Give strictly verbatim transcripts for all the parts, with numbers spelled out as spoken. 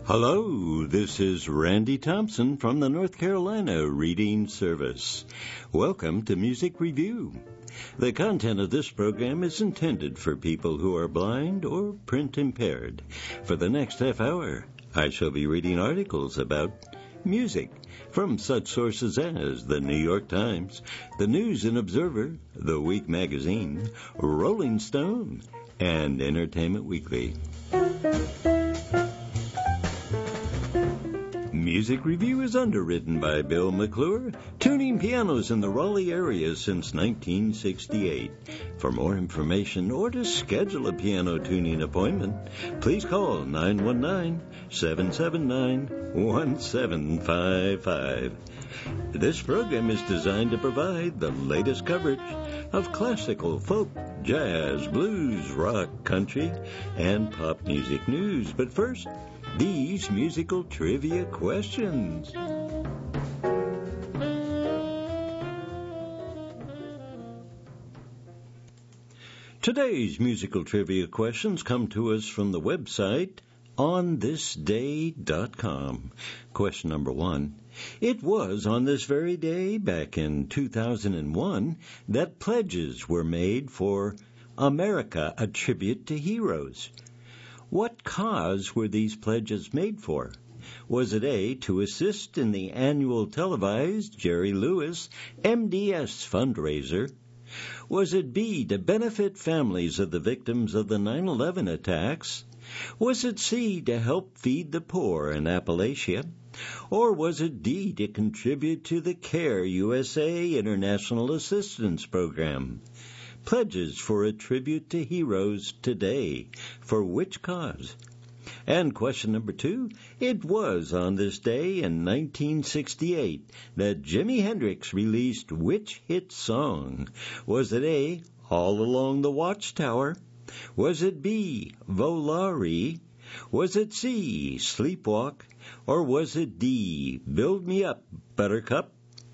Hello, this is Randy Thompson from the North Carolina Reading Service. Welcome to Music Review. The content of this program is intended for people who are blind or print impaired. For the next half hour, I shall be reading articles about music from such sources as the New York Times, the News and Observer, The Week Magazine, Rolling Stone, and Entertainment Weekly. Music Review is underwritten by Bill McClure, tuning pianos in the Raleigh area since nineteen sixty-eight. For more information or to schedule a piano tuning appointment, please call nine one nine, seven seven nine, one seven five five. This program is designed to provide the latest coverage of classical, folk, jazz, blues, rock, country, and pop music news. But first, these musical trivia questions. Today's musical trivia questions come to us from the website on this day dot com. Question number one. It was on this very day, back in two thousand one, that pledges were made for America, a Tribute to Heroes. What cause were these pledges made for? Was it A, to assist in the annual televised Jerry Lewis M D S fundraiser? Was it B, to benefit families of the victims of the nine eleven attacks? Was it C, to help feed the poor in Appalachia? Or was it D, to contribute to the CARE U S A International Assistance Program? Pledges for a tribute to heroes today. For which cause? And question number two, it was on this day in nineteen sixty-eight that Jimi Hendrix released which hit song? Was it A, All Along the Watchtower? Was it B, Volare? Was it C, Sleepwalk? Or was it D, Build Me Up, Buttercup?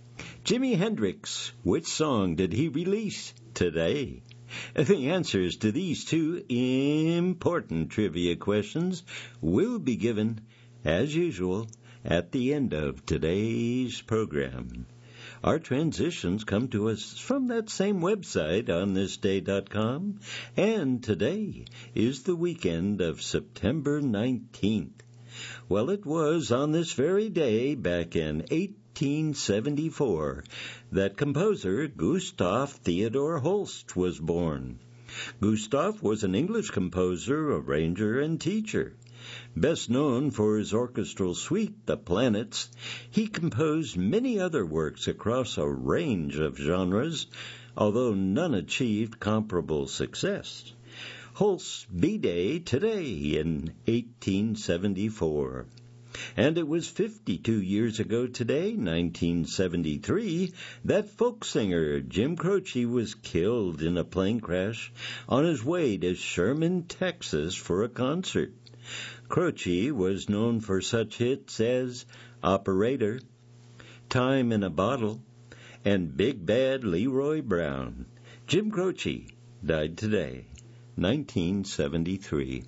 Jimi Hendrix, which song did he release today? The answers to these two important trivia questions will be given, as usual, at the end of today's program. Our transitions come to us from that same website on this day dot com, and today is the weekend of September nineteenth. Well, it was on this very day, back in eighteen seventy-four, that composer Gustav Theodor Holst was born. Gustav was an English composer, arranger, and teacher. Best known for his orchestral suite, The Planets, he composed many other works across a range of genres, although none achieved comparable success. Holst's B-Day today in eighteen seventy-four. And it was fifty-two years ago today, nineteen seventy-three, that folk singer Jim Croce was killed in a plane crash on his way to Sherman, Texas for a concert. Croce was known for such hits as Operator, Time in a Bottle, and Big Bad Leroy Brown. Jim Croce died today, nineteen seventy-three.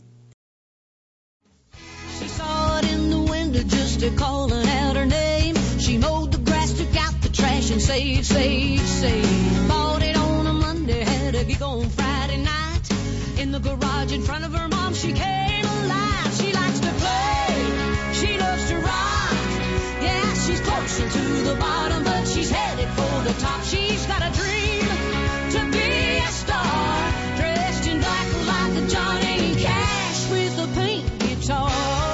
She saw it in the window just a calling out her name. She mowed the grass, took out the trash, and saved, saved, saved. Bought it on a Monday, had a gig on Friday night. In the garage in front of her mom, she came alive. She likes to play, she loves to rock. Yeah, she's closer to the bottom, but she's headed for the top. She's got a dream to be a star, dressed in black like a Johnny Cash with a pink guitar.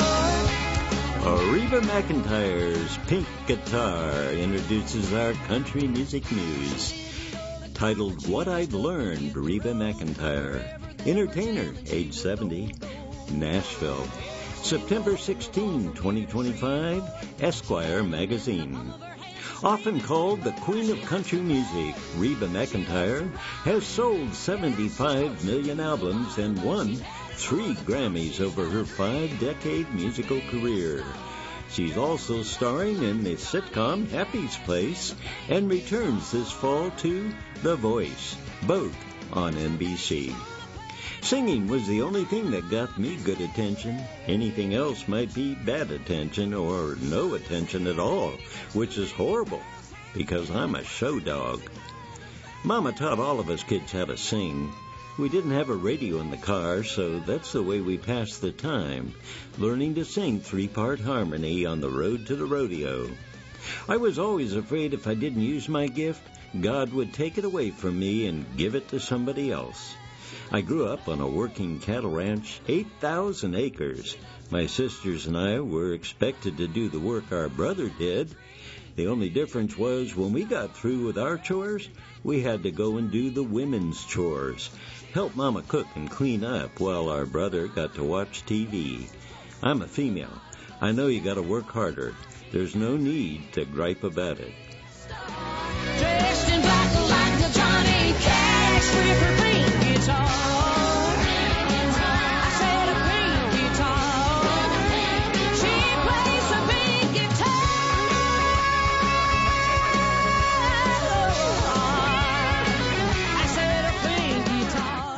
Reba McEntire's Pink Guitar introduces our country music news. Titled What I've Learned, Reba McEntire. Entertainer, age seventy, Nashville. September sixteenth, twenty twenty-five, Esquire magazine. Often called the Queen of Country Music, Reba McEntire has sold seventy-five million albums and won three Grammys over her five-decade musical career. She's also starring in the sitcom Happy's Place and returns this fall to The Voice, both on N B C. Singing was the only thing that got me good attention. Anything else might be bad attention or no attention at all, which is horrible because I'm a show dog. Mama taught all of us kids how to sing. We didn't have a radio in the car, so that's the way we passed the time, learning to sing three-part harmony on the road to the rodeo. I was always afraid if I didn't use my gift, God would take it away from me and give it to somebody else. I grew up on a working cattle ranch, eight thousand acres. My sisters and I were expected to do the work our brother did. The only difference was when we got through with our chores, we had to go and do the women's chores, help Mama cook and clean up while our brother got to watch T V. I'm a female. I know you got to work harder. There's no need to gripe about it. Dressed in black like the Johnny Cash with her pink guitar. I said a pink guitar. She plays a pink guitar. I said a pink guitar.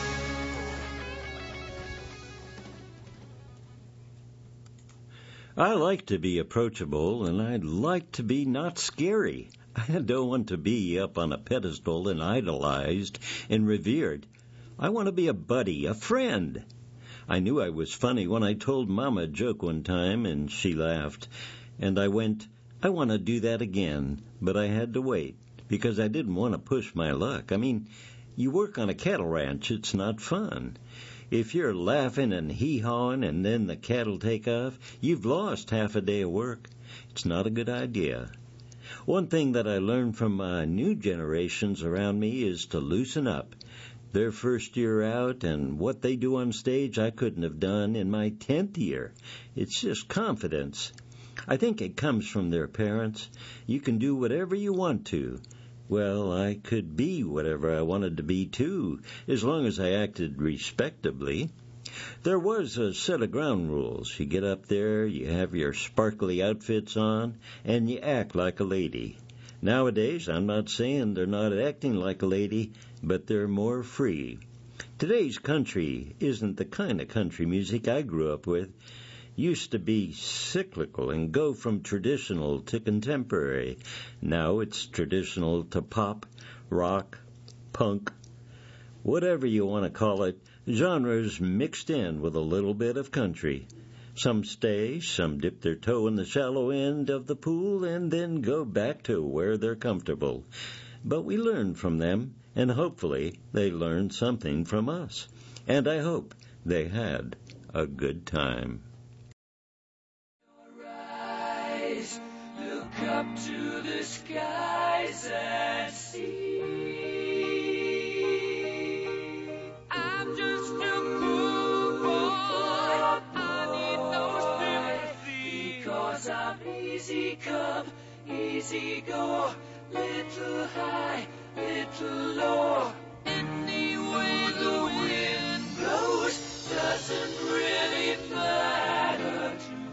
I like to be approachable, and I'd like to be not scary. I don't want to be up on a pedestal and idolized and revered. I want to be a buddy, a friend. I knew I was funny when I told Mama a joke one time, and she laughed. And I went, I want to do that again, but I had to wait, because I didn't want to push my luck. I mean, you work on a cattle ranch, it's not fun. If you're laughing and hee-hawing and then the cattle take off, you've lost half a day of work. It's not a good idea. One thing that I learned from my new generations around me is to loosen up. Their first year out and what they do on stage I couldn't have done in my tenth year. It's just confidence. I think it comes from their parents. You can do whatever you want to. Well, I could be whatever I wanted to be, too, as long as I acted respectably. There was a set of ground rules. You get up there, you have your sparkly outfits on, and you act like a lady. Nowadays, I'm not saying they're not acting like a lady, but they're more free. Today's country isn't the kind of country music I grew up with. Used to be cyclical and go from traditional to contemporary. Now it's traditional to pop, rock, punk, whatever you want to call it, genres mixed in with a little bit of country. Some stay, some dip their toe in the shallow end of the pool and then go back to where they're comfortable. But we learn from them, and hopefully they learned something from us. And I hope they had a good time. Look up to the skies and see. I'm just a poor boy. I need no sympathy. Because I'm easy come, easy go. Little high, little low. Any way the wind blows doesn't really matter to me.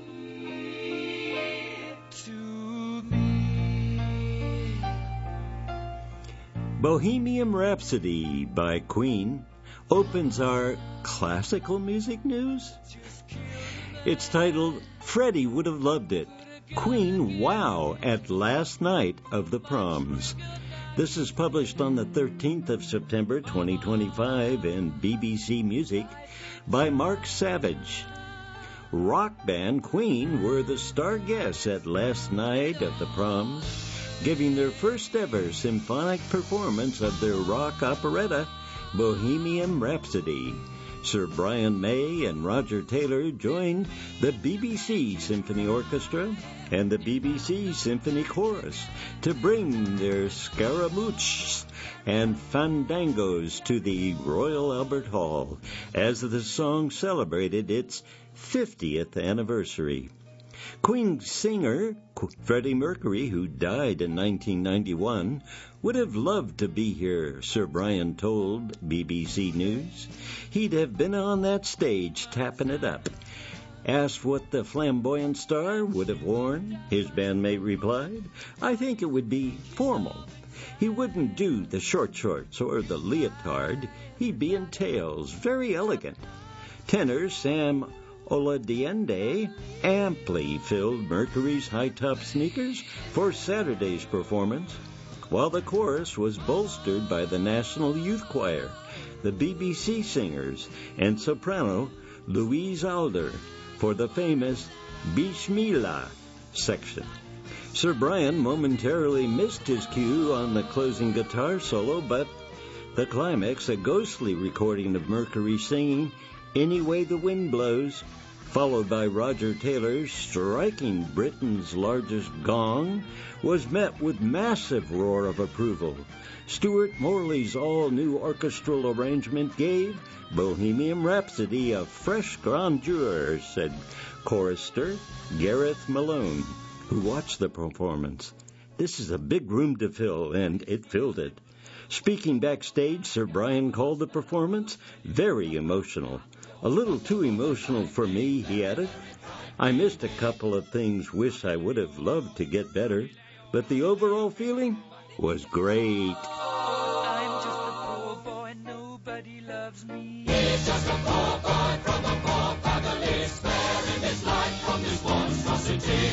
Bohemian Rhapsody by Queen opens our classical music news. It's titled, Freddie Would Have Loved It. Queen wow at last night of the proms. This is published on the thirteenth of September twenty twenty-five in B B C Music by Mark Savage. Rock band Queen were the star guests at last night of the proms, giving their first ever symphonic performance of their rock operetta, Bohemian Rhapsody. Sir Brian May and Roger Taylor joined the B B C Symphony Orchestra and the B B C Symphony Chorus to bring their scaramouches and fandangos to the Royal Albert Hall as the song celebrated its fiftieth anniversary. Queen singer Freddie Mercury, who died in nineteen ninety-one, would have loved to be here, Sir Brian told B B C News. He'd have been on that stage tapping it up. Asked what the flamboyant star would have worn, his bandmate replied, I think it would be formal. He wouldn't do the short shorts or the leotard. He'd be in tails, very elegant. Tenor Sam Oladiende amply filled Mercury's high-top sneakers for Saturday's performance, while the chorus was bolstered by the National Youth Choir, the B B C singers, and soprano Louise Alder for the famous Bismillah section. Sir Brian momentarily missed his cue on the closing guitar solo, but the climax, a ghostly recording of Mercury singing Any Way the Wind Blows, followed by Roger Taylor's striking Britain's largest gong, was met with massive roar of approval. Stuart Morley's all-new orchestral arrangement gave Bohemian Rhapsody a fresh grandeur, said chorister Gareth Malone, who watched the performance. This is a big room to fill, and it filled it. Speaking backstage, Sir Brian called the performance very emotional. A little too emotional for me, he added. I missed a couple of things, wish I would have loved to get better, but the overall feeling was great. I'm just a poor boy, nobody loves me. He's just a poor boy from a poor family, sparing his life from this monstrosity.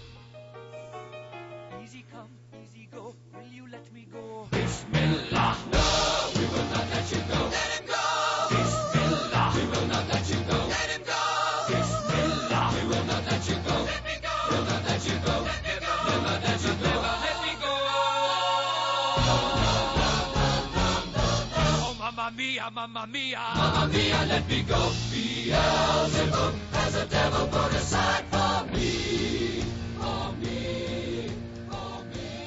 Easy come, easy go, will you let me go? Bismillah, no, we will not let you go. Let him go. Bismillah, we will not let you go. Let him go. Bismillah, we will not let you go. Let me go. We'll not let you go. Let me go. We'll not let you go. Let me go. Oh, mamma mia, mamma mia. Mamma mia, let me go. Beelzebub has a devil put aside for me. For me. For me.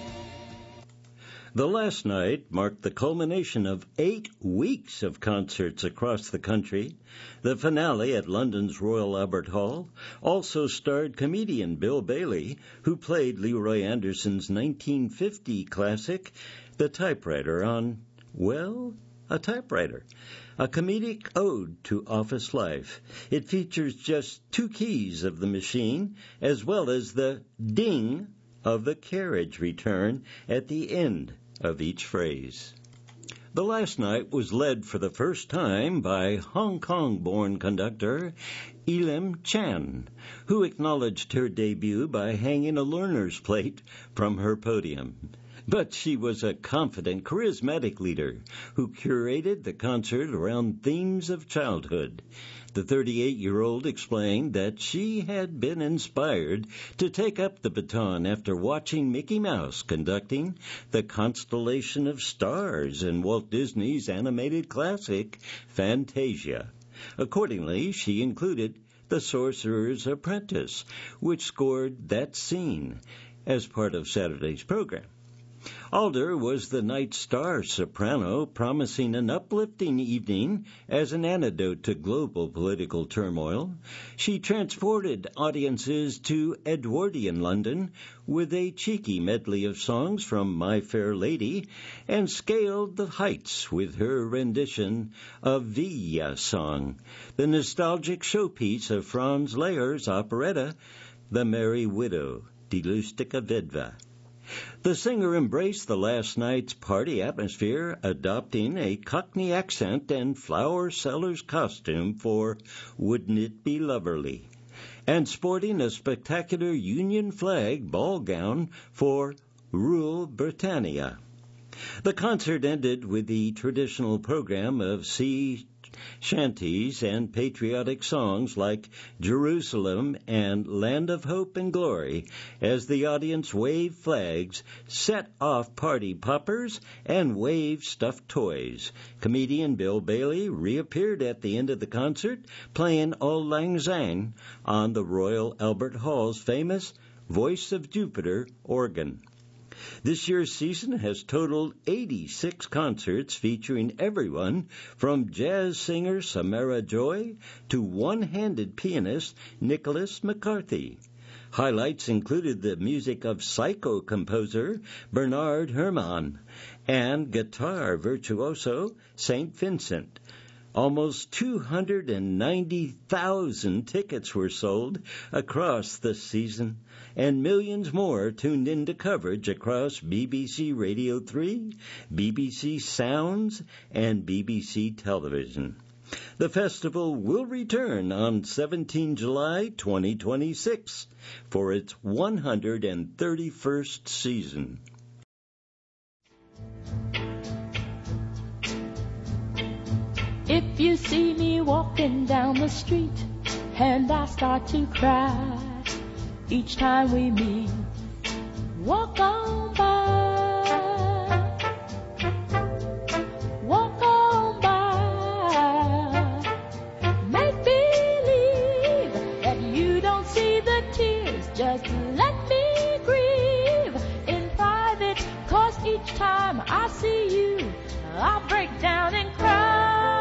The last night marked the culmination of eight weeks of concerts across the country. The finale at London's Royal Albert Hall also starred comedian Bill Bailey, who played Leroy Anderson's nineteen fifty classic, The Typewriter, on, well, a typewriter. A comedic ode to office life. It features just two keys of the machine, as well as the ding of the carriage return at the end of each phrase. The last night was led for the first time by Hong Kong-born conductor Elim Chan, who acknowledged her debut by hanging a learner's plate from her podium. But she was a confident, charismatic leader who curated the concert around themes of childhood. The thirty-eight-year-old explained that she had been inspired to take up the baton after watching Mickey Mouse conducting The Constellation of Stars in Walt Disney's animated classic, Fantasia. Accordingly, she included The Sorcerer's Apprentice, which scored that scene as part of Saturday's program. Alder was the night's star soprano, promising an uplifting evening as an antidote to global political turmoil. She transported audiences to Edwardian London with a cheeky medley of songs from My Fair Lady and scaled the heights with her rendition of Villa Song, the nostalgic showpiece of Franz Lehár's operetta, The Merry Widow, Die lustige Witwe. The singer embraced the last night's party atmosphere, adopting a Cockney accent and flower seller's costume for Wouldn't It Be Loverly, and sporting a spectacular Union flag ball gown for Rule Britannia. The concert ended with the traditional program of sea shanties and patriotic songs like Jerusalem and Land of Hope and Glory, as the audience waved flags, set off party poppers, and waved stuffed toys. Comedian Bill Bailey reappeared at the end of the concert, playing Auld Lang Syne on the Royal Albert Hall's famous Voice of Jupiter organ. This year's season has totaled eighty-six concerts featuring everyone from jazz singer Samara Joy to one-handed pianist Nicholas McCarthy. Highlights included the music of psycho composer Bernard Herrmann and guitar virtuoso Saint Vincent. Almost two hundred ninety thousand tickets were sold across the season, and millions more tuned into coverage across B B C Radio three, B B C Sounds, and B B C Television. The festival will return on the seventeenth of July, twenty twenty-six, for its one hundred thirty-first season. If you see me walking down the street and I start to cry each time we meet, walk on by, walk on by. Make believe that you don't see the tears, just let me grieve in private, 'cause each time I see you, I'll break down and cry.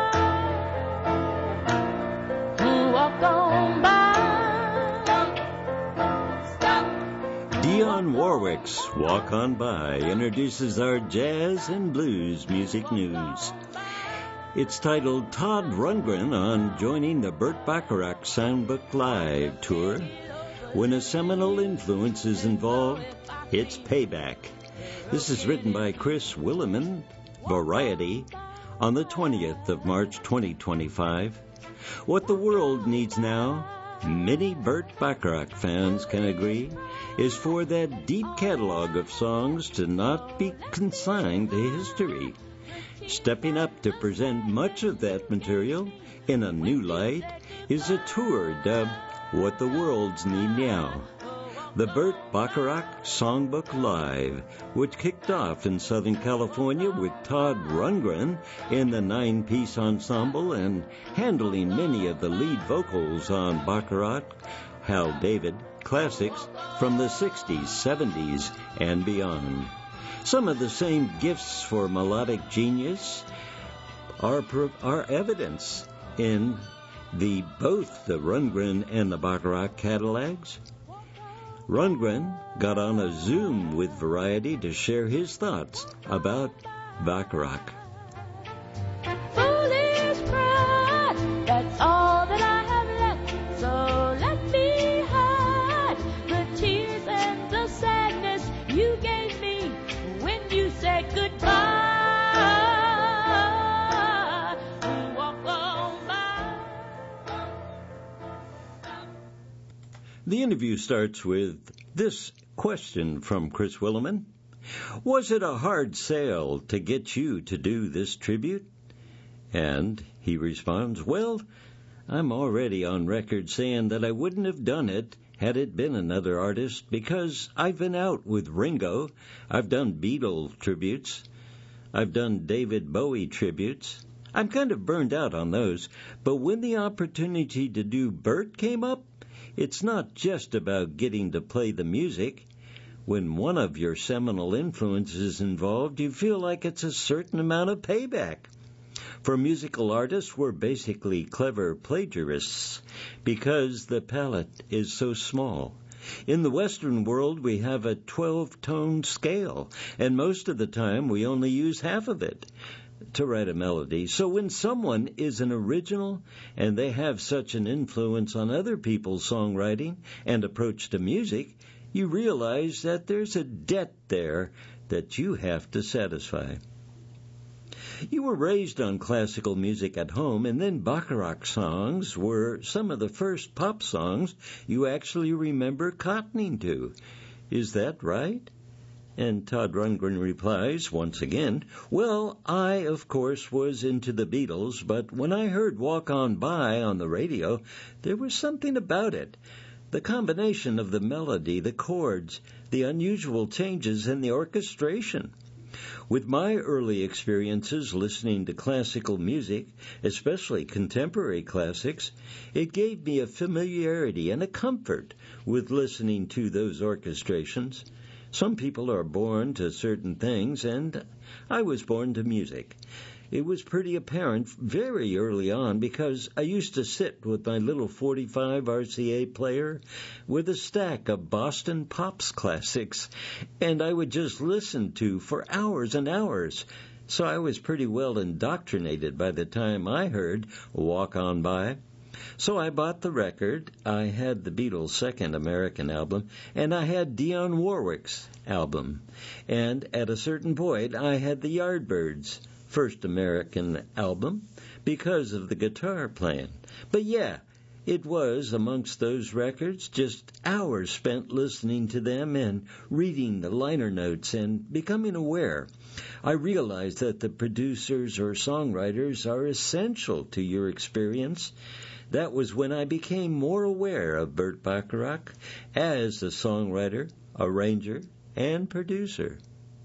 Walk on by. Stop. Dionne Warwick's Walk On By introduces our jazz and blues music news. It's titled Todd Rundgren on joining the Burt Bacharach Soundbook Live tour. When a seminal influence is involved, it's payback. This is written by Chris Williman, Variety, on the twentieth of March twenty twenty-five. What the world needs now, many Burt Bacharach fans can agree, is for that deep catalog of songs to not be consigned to history. Stepping up to present much of that material in a new light is a tour dubbed What the World's Need Now. The Burt Bacharach Songbook Live, which kicked off in Southern California with Todd Rundgren in the nine-piece ensemble and handling many of the lead vocals on Bacharach, Hal David classics from the sixties, seventies, and beyond. Some of the same gifts for melodic genius are, are evidence in the both the Rundgren and the Bacharach catalogs. Rundgren got on a Zoom with Variety to share his thoughts about Bacharach. Foolish pride, that's all that I have left. So let me hide the tears and the sadness you gave me when you said goodbye. Walk on by. The interview starts with this question from Chris Williman. Was it a hard sale to get you to do this tribute? And he responds, well, I'm already on record saying that I wouldn't have done it had it been another artist, because I've been out with Ringo, I've done Beatle tributes, I've done David Bowie tributes. I'm kind of burned out on those, but when the opportunity to do Burt came up, it's not just about getting to play the music. When one of your seminal influences is involved, you feel like it's a certain amount of payback. For musical artists, we're basically clever plagiarists because the palette is so small. In the Western world, we have a twelve-tone scale, and most of the time we only use half of it to write a melody. So when someone is an original and they have such an influence on other people's songwriting and approach to music, you realize that there's a debt there that you have to satisfy. You were raised on classical music at home, and then Bacharach songs were some of the first pop songs you actually remember cottoning to. Is that right? And Todd Rundgren replies, once again, well, I, of course, was into the Beatles, but when I heard Walk On By on the radio, there was something about it. The combination of the melody, the chords, the unusual changes, and the orchestration. With my early experiences listening to classical music, especially contemporary classics, it gave me a familiarity and a comfort with listening to those orchestrations. Some people are born to certain things, and I was born to music. It was pretty apparent very early on because I used to sit with my little forty-five R C A player with a stack of Boston Pops classics, and I would just listen to for hours and hours. so I was pretty well indoctrinated by the time I heard Walk On By. So I bought the record. I had the Beatles' second American album, and I had Dionne Warwick's album. And at a certain point, I had the Yardbirds' first American album because of the guitar playing. But yeah, it was, amongst those records, just hours spent listening to them and reading the liner notes and becoming aware. I realized that the producers or songwriters are essential to your experience. That was when I became more aware of Burt Bacharach as a songwriter, arranger, and producer.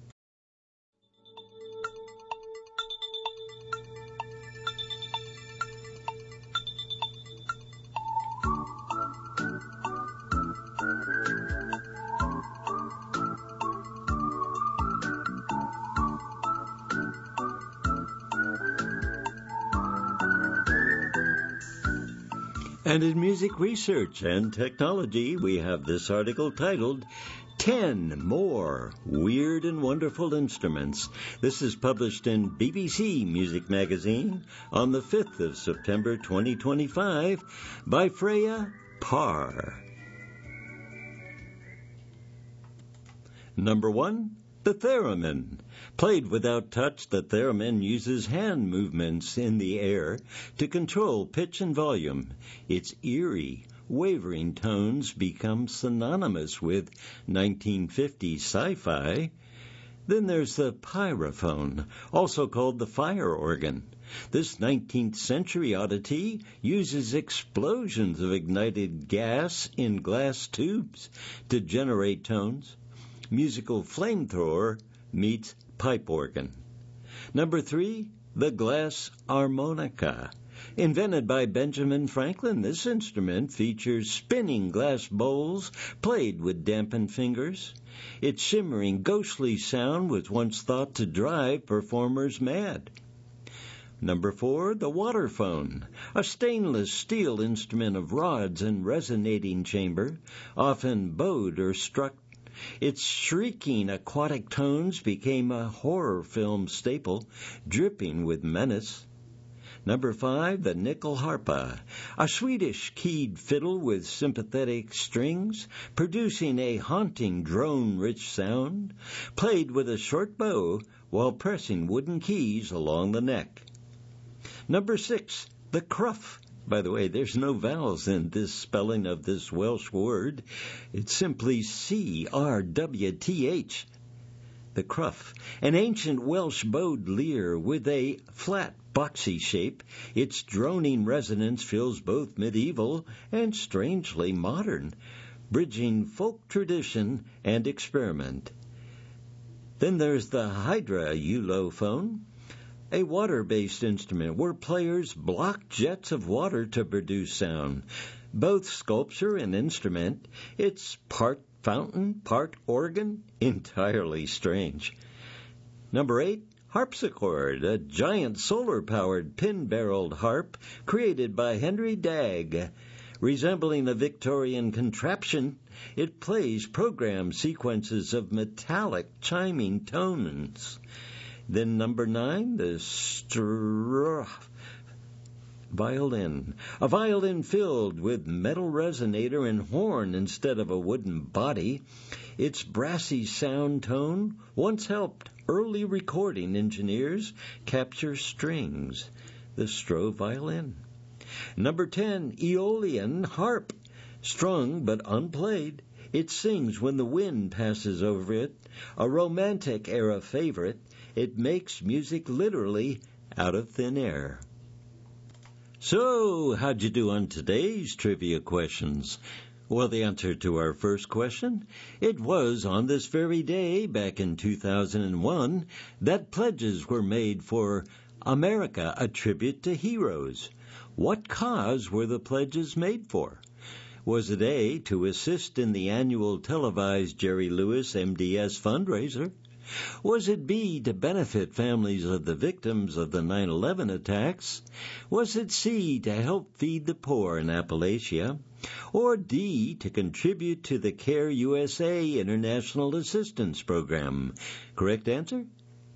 And in music research and technology, we have this article titled ten More Weird and Wonderful Instruments. This is published in B B C Music Magazine on the fifth of September twenty twenty-five by Freya Parr. Number one, the theremin. Played without touch, the theremin uses hand movements in the air to control pitch and volume. Its eerie, wavering tones become synonymous with nineteen fifties sci-fi. Then there's the pyrophone, also called the fire organ. This nineteenth century oddity uses explosions of ignited gas in glass tubes to generate tones. Musical flamethrower meets pipe organ. Number three, the glass harmonica. Invented by Benjamin Franklin, this instrument features spinning glass bowls played with dampened fingers. Its shimmering, ghostly sound was once thought to drive performers mad. Number four, the waterphone, a stainless steel instrument of rods and resonating chamber, often bowed or struck. Its shrieking aquatic tones became a horror film staple, dripping with menace. Number five, the nyckelharpa, a Swedish keyed fiddle with sympathetic strings, producing a haunting drone-rich sound, played with a short bow while pressing wooden keys along the neck. Number six, the cruff. By the way, there's no vowels in this spelling of this Welsh word. It's simply C R W T H. The cruff, an ancient Welsh bowed lyre with a flat, boxy shape. Its droning resonance feels both medieval and strangely modern, bridging folk tradition and experiment. Then there's the hydra eulophone, a water-based instrument where players block jets of water to produce sound. Both sculpture and instrument, it's part fountain, part organ, entirely strange. Number eight, harpsichord, a giant solar-powered pin-barreled harp created by Henry Dagg. Resembling a Victorian contraption, it plays programmed sequences of metallic chiming tones. Then number nine, the Str violin. A violin filled with metal resonator and horn instead of a wooden body. Its brassy sound tone once helped early recording engineers capture strings. The Stroh violin. Number ten, Aeolian harp. Strung but unplayed. It sings when the wind passes over it. A romantic era favorite. It makes music literally out of thin air. So, how'd you do on today's trivia questions? Well, the answer to our first question, it was on this very day back in two thousand one that pledges were made for America, a tribute to heroes. What cause were the pledges made for? Was it A, to assist in the annual televised Jerry Lewis M D S fundraiser? Was it B, to benefit families of the victims of the nine eleven attacks? Was it C, to help feed the poor in Appalachia? Or D, to contribute to the CARE U S A International Assistance Program? Correct answer?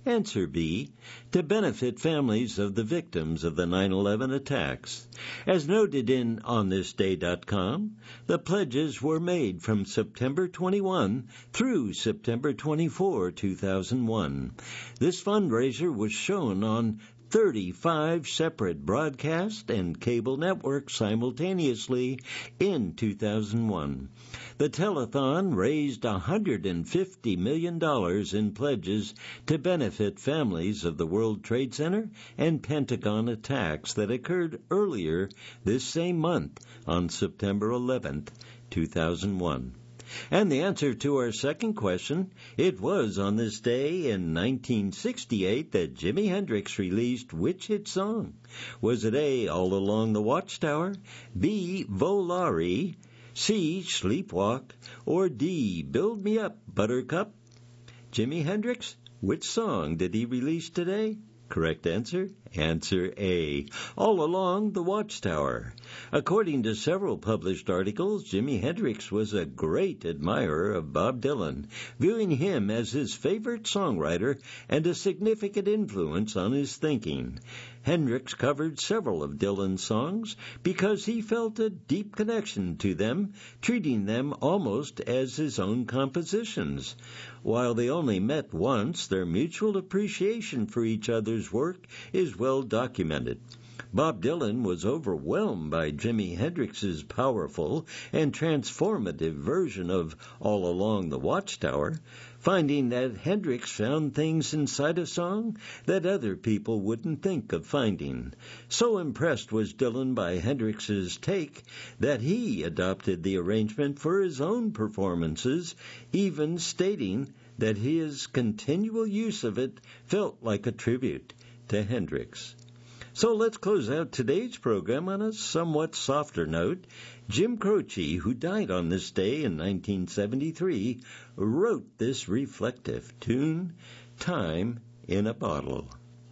Answer B, to benefit families of the victims of the nine eleven attacks. As noted in on this day dot com, the pledges were made from September twenty-first through September twenty-fourth, two thousand one. This fundraiser was shown on thirty-five separate broadcast and cable networks simultaneously in two thousand one. The telethon raised one hundred fifty million dollars in pledges to benefit families of the World Trade Center and Pentagon attacks that occurred earlier this same month on September eleventh, two thousand one. And the answer to our second question, it was on this day in nineteen sixty-eight that Jimi Hendrix released which hit song? Was it A, All Along the Watchtower, B, Volare, C, Sleepwalk, or D, Build Me Up, Buttercup? Jimi Hendrix, which song did he release today? Correct answer? Answer A, All Along the Watchtower. According to several published articles, Jimi Hendrix was a great admirer of Bob Dylan, viewing him as his favorite songwriter and a significant influence on his thinking. Hendrix covered several of Dylan's songs because he felt a deep connection to them, treating them almost as his own compositions. While they only met once, their mutual appreciation for each other's work is well documented. Bob Dylan was overwhelmed by Jimi Hendrix's powerful and transformative version of All Along the Watchtower, finding that Hendrix found things inside a song that other people wouldn't think of finding. So impressed was Dylan by Hendrix's take that he adopted the arrangement for his own performances, even stating that his continual use of it felt like a tribute to Hendrix. So let's close out today's program on a somewhat softer note. Jim Croce, who died on this day in nineteen seventy-three, wrote this reflective tune, Time in a Bottle.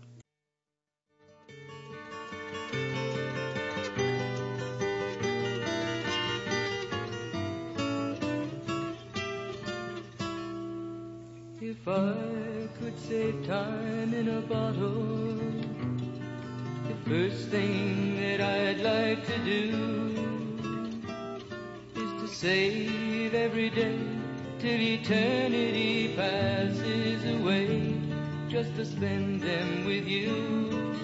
If I could save time in a bottle, the first thing that I'd like to do is to save every day till eternity passes away, just to spend them with you.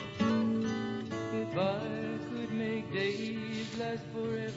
If I could make days last forever.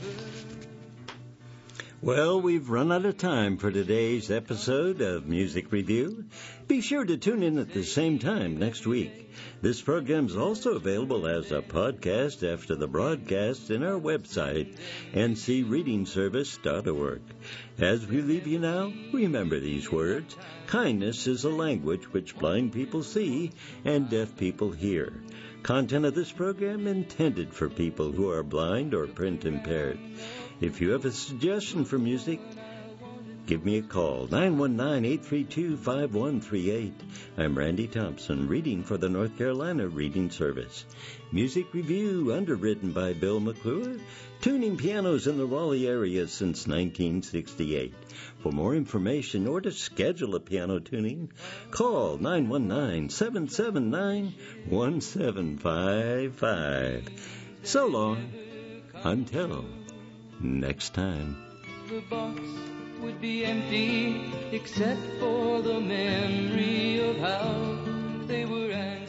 Well, we've run out of time for today's episode of Music Review. Be sure to tune in at the same time next week. This program is also available as a podcast after the broadcast in our website, n c reading service dot org. As we leave you now, remember these words. Kindness is a language which blind people see and deaf people hear. Content of this program intended for people who are blind or print impaired. If you have a suggestion for music, give me a call, nine one nine, eight three two, five one three eight. I'm Randy Thompson, reading for the North Carolina Reading Service. Music Review, underwritten by Bill McClure, tuning pianos in the Raleigh area since nineteen sixty-eight. For more information or to schedule a piano tuning, call nine one nine, seven seven nine, one seven five five. So long, until next time. The box would be empty except for the memory of how they were answered.